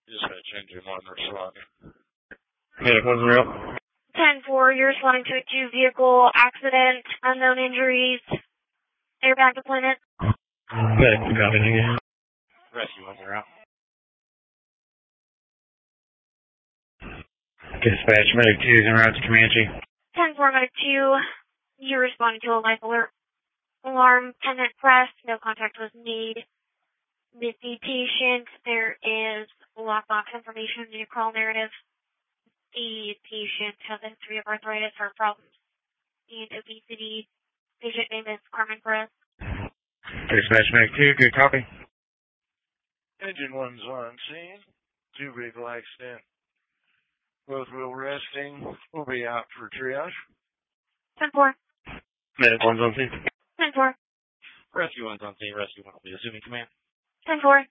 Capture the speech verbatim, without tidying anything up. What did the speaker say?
Dispatch engine one responding. Medic one's in route. ten four, you're responding to a two vehicle accident, unknown injuries, airbag deployment. Medic one coming again. Rescue one's in route. Dispatch, medic two is en route to Comanche. ten four, medic two, you're responding to a life alert. Alarm, pendant press, no contact was made. With the patient, there is lockbox information in your call narrative. The patient has a history of arthritis, heart problems, and obesity. Patient name is Carmen Perez. Dispatch, medic two, good copy. Engine one's on scene. Two vehicle accident. Both wheel resting. We'll be out for triage. ten four. Medic one's on scene. ten four. Rescue one's on scene. Rescue one will be assuming command. ten four.